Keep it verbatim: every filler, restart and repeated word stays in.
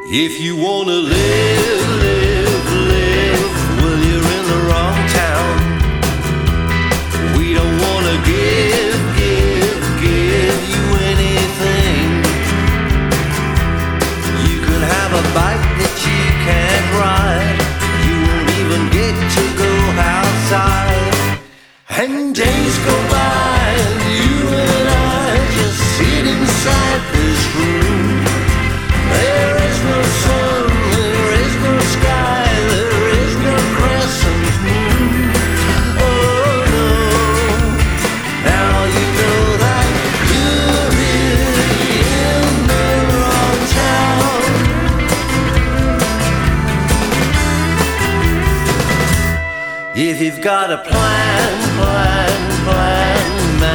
If you wanna live, live, live, well, you're in the wrong town. We don't wanna give, give, give you anything. You can have a bike that you can't ride. You won't even get to go outside. And days go by and you and I just sit inside this room. There is no sun, there is no sky, there is no crescent moon. Oh no, now you know that you're really in the wrong town. If you've got a plan